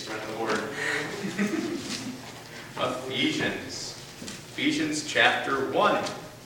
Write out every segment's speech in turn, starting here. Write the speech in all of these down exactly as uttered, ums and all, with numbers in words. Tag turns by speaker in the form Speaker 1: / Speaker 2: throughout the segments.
Speaker 1: spread the word. Ephesians. Ephesians chapter one.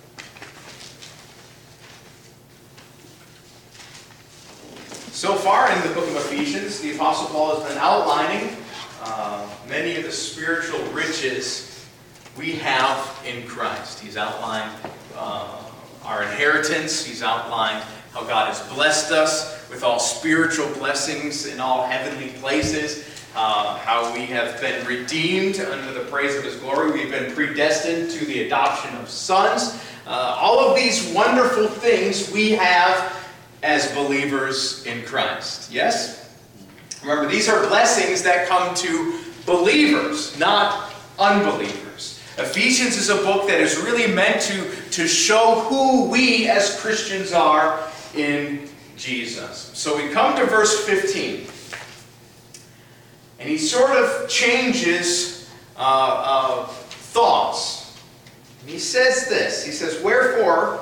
Speaker 1: So far in the book of Ephesians, the Apostle Paul has been outlining uh, many of the spiritual riches we have in Christ. He's outlined uh, our inheritance. He's outlined how God has blessed us with all spiritual blessings in all heavenly places. Uh, how we have been redeemed under the praise of His glory. We've been predestined to the adoption of sons. Uh, all of these wonderful things we have as believers in Christ. Yes? Remember, these are blessings that come to believers, not unbelievers. Ephesians is a book that is really meant to, to show who we as Christians are in Jesus. So we come to verse fifteen. And he sort of changes uh, uh, thoughts. And he says this. He says, "Wherefore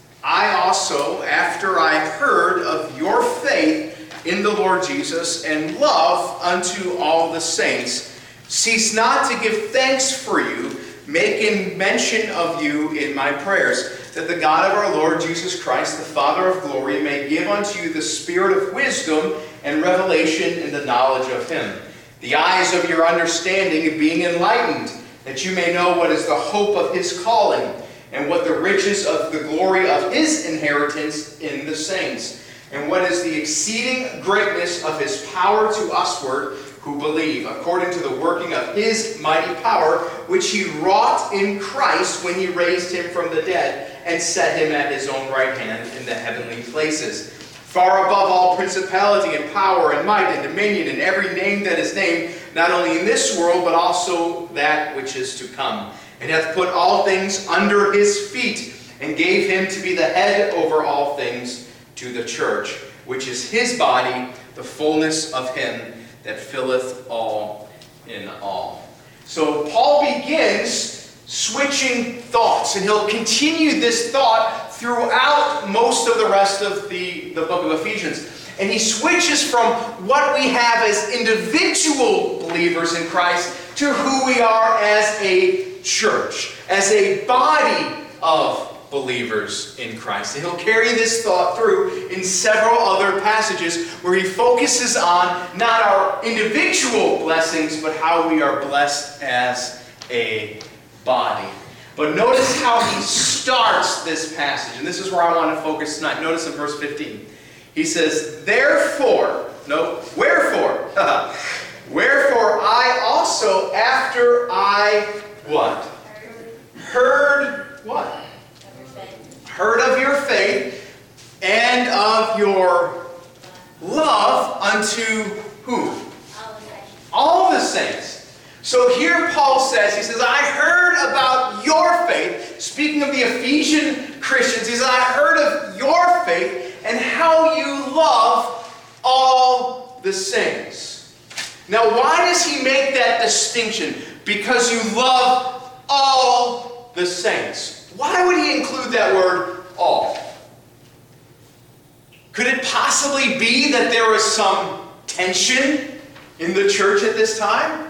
Speaker 1: I also, after I heard of your faith in the Lord Jesus and love unto all the saints, cease not to give thanks for you, making mention of you in my prayers, that the God of our Lord Jesus Christ, the Father of glory, may give unto you the spirit of wisdom and revelation in the knowledge of Him, the eyes of your understanding being enlightened, that you may know what is the hope of His calling, and what the riches of the glory of His inheritance in the saints, and what is the exceeding greatness of His power to usward who believe, according to the working of His mighty power, which He wrought in Christ when He raised Him from the dead, and set Him at His own right hand in the heavenly places, far above all principality and power and might and dominion and every name that is named, not only in this world, but also that which is to come. And hath put all things under His feet, and gave Him to be the head over all things to the church, which is His body, the fullness of Him that filleth all in all." So Paul begins switching thoughts, and he'll continue this thought throughout most of the rest of the, the book of Ephesians. And he switches from what we have as individual believers in Christ to who we are as a church, as a body of believers in Christ. And he'll carry this thought through in several other passages where he focuses on not our individual blessings, but how we are blessed as a body. But notice how he starts this passage, and this is where I want to focus tonight. Notice in verse fifteen. He says, "Therefore," no, "wherefore, wherefore I also, after I," what? Heard what? Heard of your faith and of your love unto who? All the saints. So here Paul says, he says, I heard about your faith. Speaking of the Ephesian Christians, he says, I heard of your faith and how you love all the saints. Now, why does he make that distinction? Because you love all the saints. Why would he include that word, all? Could it possibly be that there was some tension in the church at this time?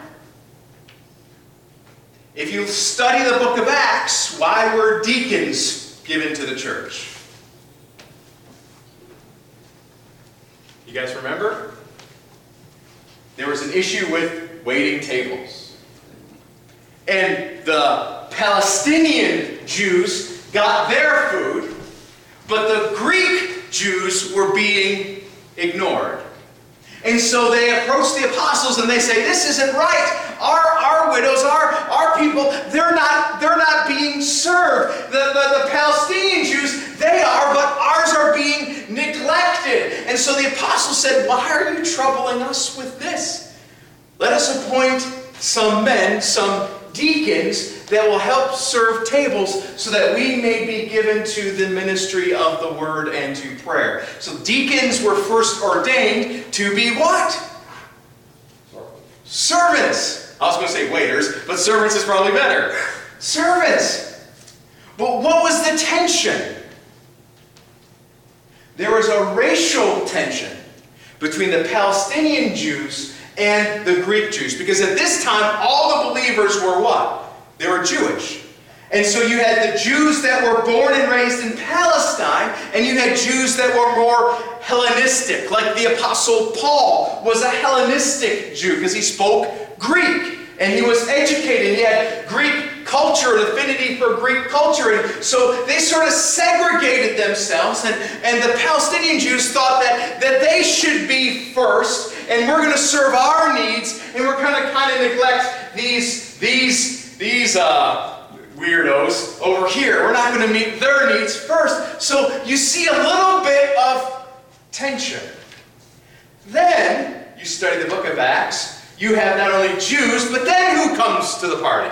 Speaker 1: If you study the book of Acts, why were deacons given to the church? You guys remember? There was an issue with waiting tables. And the Palestinian Jews got their food, but the Greek Jews were being ignored. And so they approach the apostles and they say, this isn't right. Our, our widows, our, our people, they're not, they're not being served. The, the, the Palestinian Jews, they are, but ours are being neglected. And so the apostles said, why are you troubling us with this? Let us appoint some men, some deacons, that will help serve tables so that we may be given to the ministry of the word and to prayer. So deacons were first ordained to be what? Servants. I was going to say waiters, but servants is probably better. Servants. But what was the tension? There was a racial tension between the Palestinian Jews and the Greek Jews. Because at this time, all the believers were what? They were Jewish. And so you had the Jews that were born and raised in Palestine, and you had Jews that were more Hellenistic, like the Apostle Paul was a Hellenistic Jew because he spoke Greek, and he was educated. He had Greek culture, an affinity for Greek culture, and so they sort of segregated themselves, and, and the Palestinian Jews thought that, that they should be first, and we're going to serve our needs, and we're going to kind of neglect these, these, these, uh, weirdos over here. We're not going to meet their needs first. So you see a little bit of tension. Then you study the book of Acts. You have not only Jews, but then who comes to the party?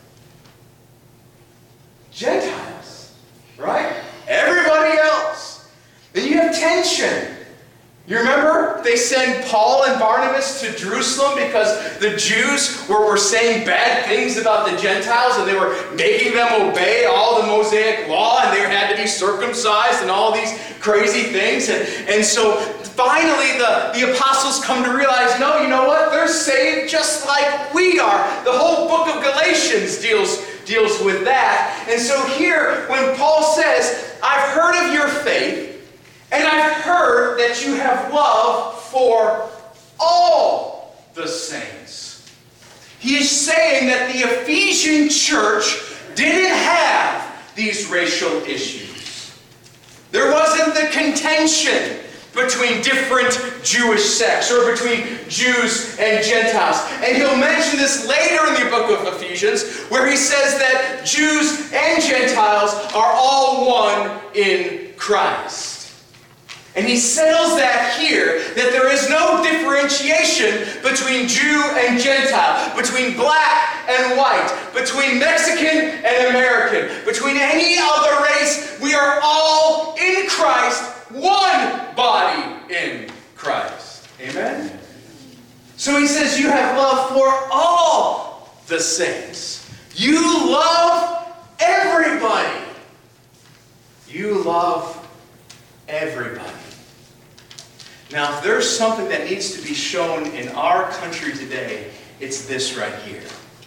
Speaker 1: Gentiles. Right? Everybody else. Then you have tension. You remember they send Paul and Barnabas to Jerusalem because the Jews were, were saying bad things about the Gentiles, and they were making them obey all the Mosaic law, and they had to be circumcised and all these crazy things. And, and so finally the, the apostles come to realize, no, you know what? They're saved just like we are. The whole book of Galatians deals, deals with that. And so here, when Paul says, I've heard of your faith, and I've heard that you have love for all the saints. He is saying that the Ephesian church didn't have these racial issues. There wasn't the contention between different Jewish sects or between Jews and Gentiles. And he'll mention this later in the book of Ephesians, where he says that Jews and Gentiles are all one in Christ. And he settles that here, that there is no differentiation between Jew and Gentile, between black and white, between Mexican and American, between any other race. We are all in Christ, one body in Christ. Amen? So he says you have love for all the saints. You love everybody. You love everybody. Now, if there's something that needs to be shown in our country today, it's this right here.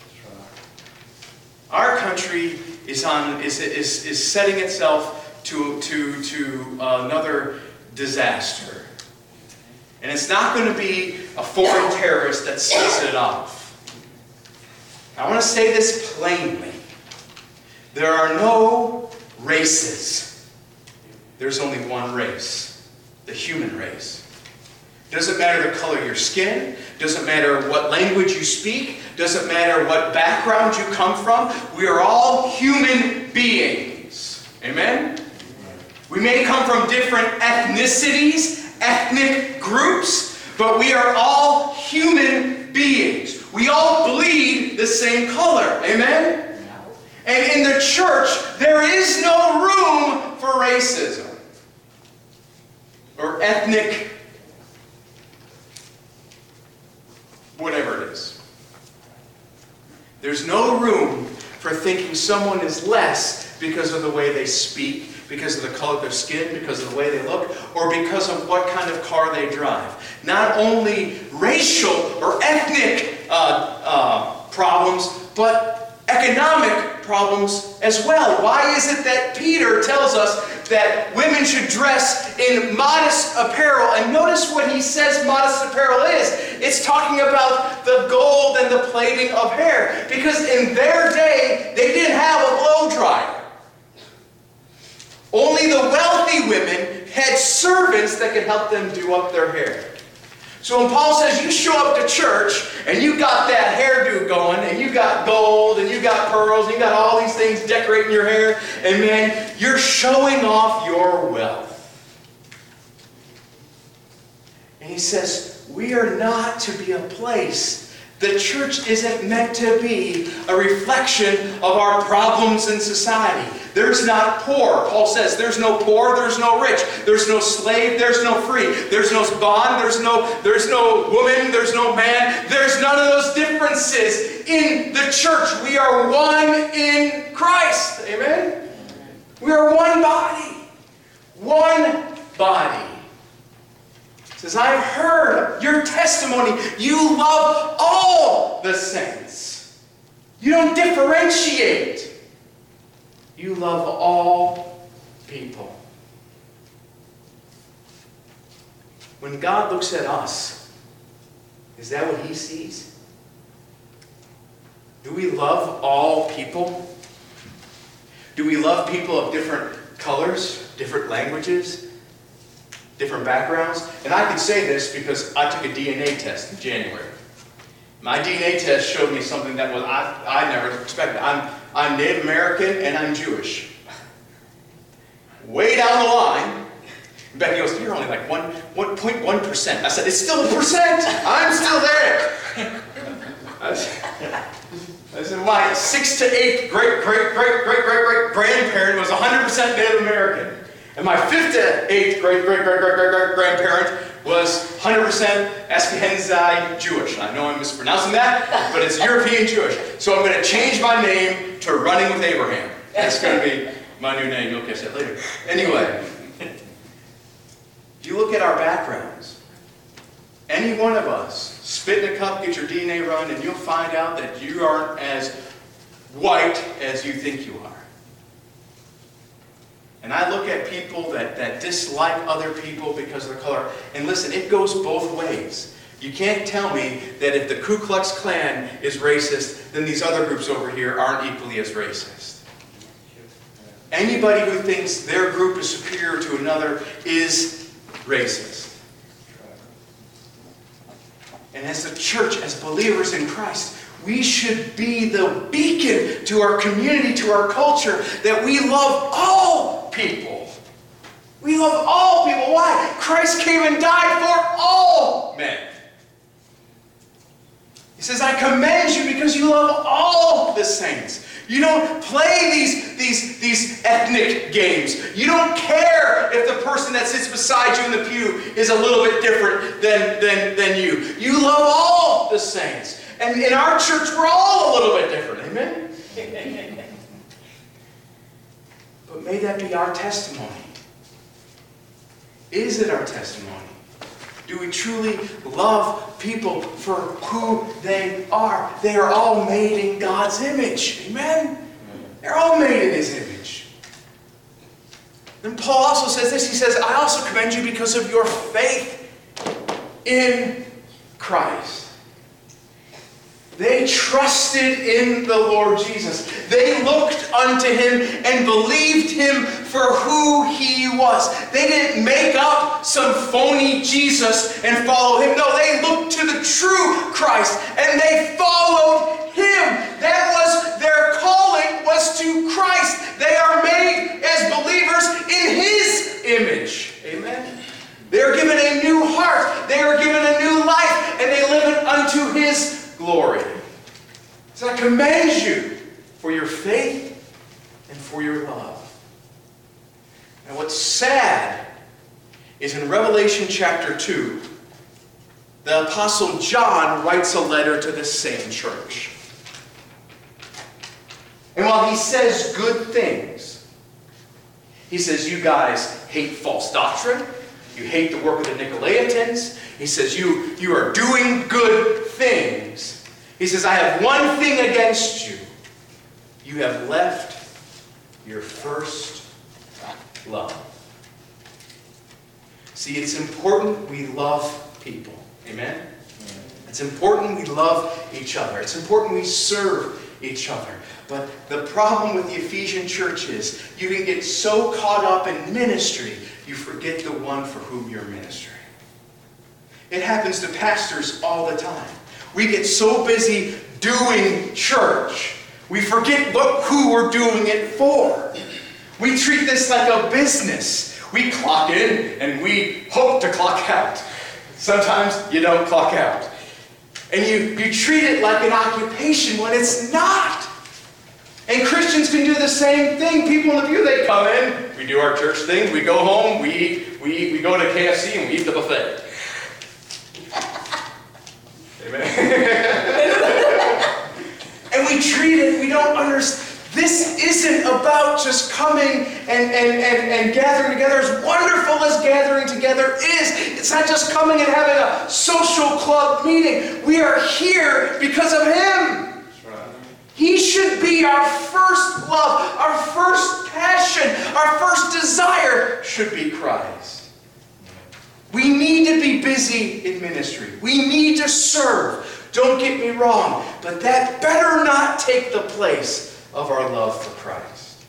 Speaker 1: Our country is on is is, is setting itself to to to another disaster, and it's not going to be a foreign terrorist that sets it off. I want to say this plainly: there are no races. There's only one race, the human race. Doesn't matter the color of your skin. Doesn't matter what language you speak. Doesn't matter what background you come from. We are all human beings. Amen? We may come from different ethnicities, ethnic groups, but we are all human beings. We all bleed the same color. Amen? And in the church, there is no room for racism or ethnic whatever it is. There's no room for thinking someone is less because of the way they speak, because of the color of their skin, because of the way they look, or because of what kind of car they drive. Not only racial or ethnic uh, uh, problems, but economic problems as well. Why is it that Peter tells us that women should dress in modest apparel? And notice what he says modest apparel is. It's talking about the gold and the plaiting of hair. Because in their day, they didn't have a blow dryer. Only the wealthy women had servants that could help them do up their hair. So when Paul says you show up to church and you got that hairdo going and you got gold and you got pearls and you got all these things decorating your hair, and man, you're showing off your wealth. And he says we are not to be a place. The church isn't meant to be a reflection of our problems in society. There's not poor. Paul says there's no poor, there's no rich. There's no slave, there's no free. There's no bond, there's no, there's no woman, there's no man. There's none of those differences in the church. We are one in Christ. Amen? We are one body. One body. He says, I've heard your testimony. You love all the saints. You don't differentiate. You love all people. When God looks at us, is that what he sees? Do we love all people? Do we love people of different colors, different languages, different backgrounds? And I can say this because I took a D N A test in January. My D N A test showed me something that was I, I never expected. I'm, I'm Native American and I'm Jewish. Way down the line, Becky goes, you're only like one, one point one percent. I said, it's still a percent. I'm still there. I said, I said, my sixth to eighth great, great, great, great, great, great grandparent was one hundred percent Native American. And my fifth to eighth great, great, great, great, great, great grandparent was one hundred percent Ashkenazi Jewish. I know I'm mispronouncing that, but it's European Jewish. So I'm going to change my name to Running with Abraham. That's going to be my new name. You'll catch that later. Anyway, if you look at our backgrounds, any one of us, spit in a cup, get your D N A run, and you'll find out that you aren't as white as you think you are. And I look at people that, that dislike other people because of their color. And listen, it goes both ways. You can't tell me that if the Ku Klux Klan is racist, then these other groups over here aren't equally as racist. Anybody who thinks their group is superior to another is racist. And as the church, as believers in Christ, we should be the beacon to our community, to our culture, that we love all people. We love all people. Why? Christ came and died for all men. He says, I commend you because you love all the saints. You don't play these, these, these ethnic games. You don't care if the person that sits beside you in the pew is a little bit different than, than, than you. You love all the saints. And in our church, we're all a little bit different. Amen? But may that be our testimony. Is it our testimony? Do we truly love people for who they are? They are all made in God's image. Amen? They're all made in His image. And Paul also says this. He says, I also commend you because of your faith in Christ. They trusted in the Lord Jesus. They looked unto Him and believed Him for who He was. They didn't make up some phony Jesus and follow Him. No, they looked to the true Christ and they followed Him. That was their calling, was to Christ. They are made as believers in His image. Amen? They are given a new heart. They are given a new life, and they live it unto His glory. So I commend you for your faith and for your love. And what's sad is in Revelation chapter two, the Apostle John writes a letter to the same church. And while he says good things, he says, you guys hate false doctrine. You hate the work of the Nicolaitans. He says, you, you are doing good things. He says, I have one thing against you. You have left your first love. See, it's important we love people. Amen? It's important we love each other. It's important we serve each other. But the problem with the Ephesian church is you can get so caught up in ministry, you forget the one for whom you're ministering. It happens to pastors all the time. We get so busy doing church, we forget what, who we're doing it for. We treat this like a business. We clock in and we hope to clock out. Sometimes you don't clock out. And you, you treat it like an occupation when it's not. And Christians can do the same thing. People in the pew, they come in, we do our church thing, we go home, we eat, we, eat, we go to K F C and we eat the buffet. And we treat it, we don't understand. This isn't about just coming and, and, and, and gathering together. As wonderful as gathering together is,
Speaker 2: It's not just coming and having a social club meeting. We are here because of Him. He should be our first love, our first passion, our first desire should be Christ. We need to be busy in ministry. We need to serve. Don't get me wrong, but that better not take the place of our love for Christ.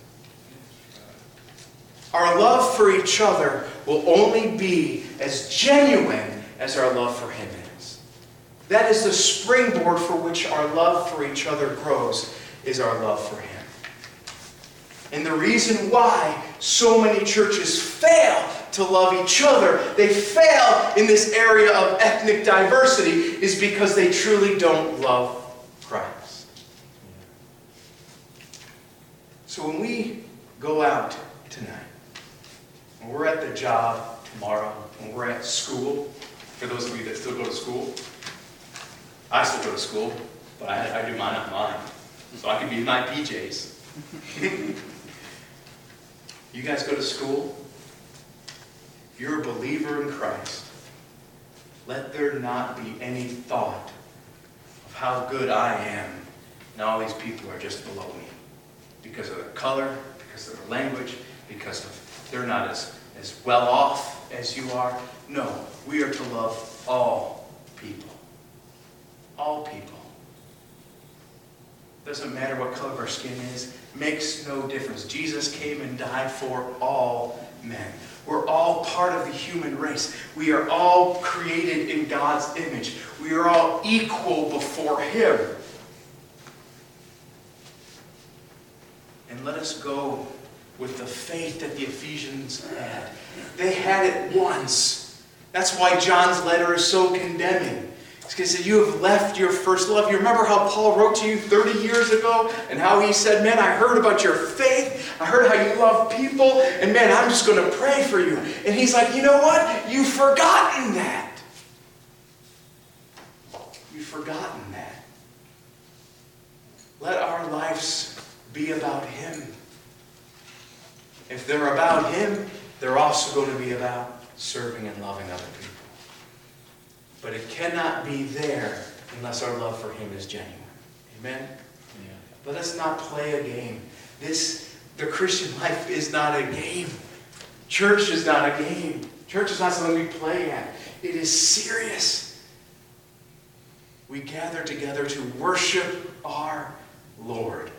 Speaker 2: Our love for each other will only be as genuine as our love for Him is. That is the springboard for which our love for each other grows, is our love for Him. And the reason why so many churches fail to love each other, they fail in this area of ethnic diversity, is because they truly don't love Christ. So when we go out tonight, when we're at the job tomorrow, when we're at school, for those of you that still go to school, I still go to school, but I, I do mine online, so I can be in my P Js. You guys go to school? If you're a believer in Christ, let there not be any thought of how good I am and all these people are just below me. Because of their color, because of their language, because of they're not as, as well off as you are. No, we are to love all people. All people. Doesn't matter what color our skin is. Makes no difference. Jesus came and died for all men. We're all part of the human race. We are all created in God's image. We are all equal before Him. And let us go with the faith that the Ephesians had. They had it once. That's why John's letter is so condemning. It's because you have left your first love. You remember how Paul wrote to you thirty years ago? And how he said, man, I heard about your faith. I heard how you love people. And man, I'm just going to pray for you. And he's like, you know what? You've forgotten that. You've forgotten that. Let our lives be about Him. If they're about Him, they're also going to be about serving and loving other people. But it cannot be there unless our love for Him is genuine. Amen? Yeah. Let us not play a game. This, the Christian life is not a game. Church is not a game. Church is not something we play at. It is serious. We gather together to worship our Lord.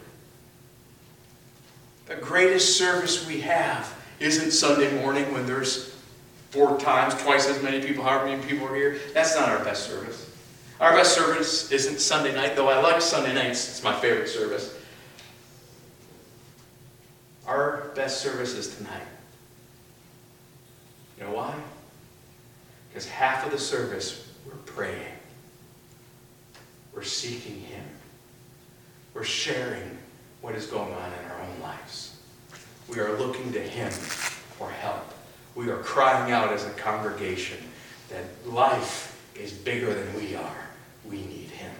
Speaker 2: The greatest service we have isn't Sunday morning when there's four times, twice as many people, however many people are here. That's not our best service. Our best service isn't Sunday night, though I like Sunday nights. It's my favorite service. Our best service is tonight. You know why? Because half of the service, we're praying. We're seeking Him. We're sharing what is going on in our own lives. We are looking to Him for help. We are crying out as a congregation that life is bigger than we are. We need Him.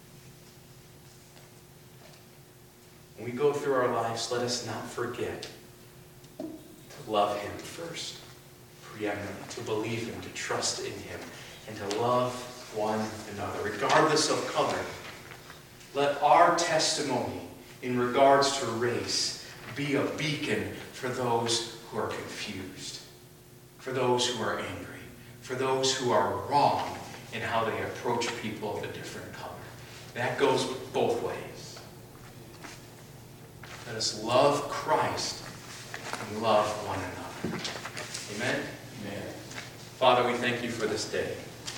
Speaker 2: When we go through our lives, let us not forget to love Him first, preeminently, to believe Him, to trust in Him, and to love one another, regardless of color. Let our testimony in regards to race be a beacon for those who are confused, for those who are angry, for those who are wrong in how they approach people of a different color. That goes both ways. Let us love Christ and love one another. Amen? Amen. Father, we thank You for this day.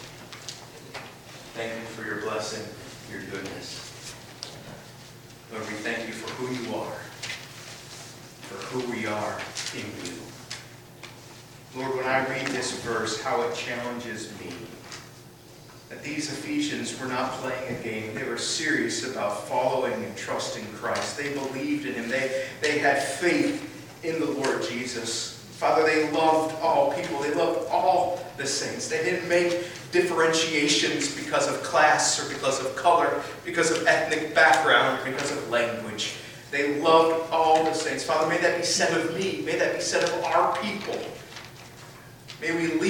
Speaker 2: Thank You for Your blessing, Your goodness. Lord, we thank You for who You are, for who we are in You. Lord, when I read this verse, how it challenges me. That these Ephesians were not playing a game. They were serious about following and trusting Christ. They believed in Him. They, they had faith in the Lord Jesus. Father, they loved all people. They loved all the saints. They didn't make differentiations because of class or because of color, because of ethnic background, or because of language. They loved all the saints. Father, may that be said of me. May that be said of our people. May we lead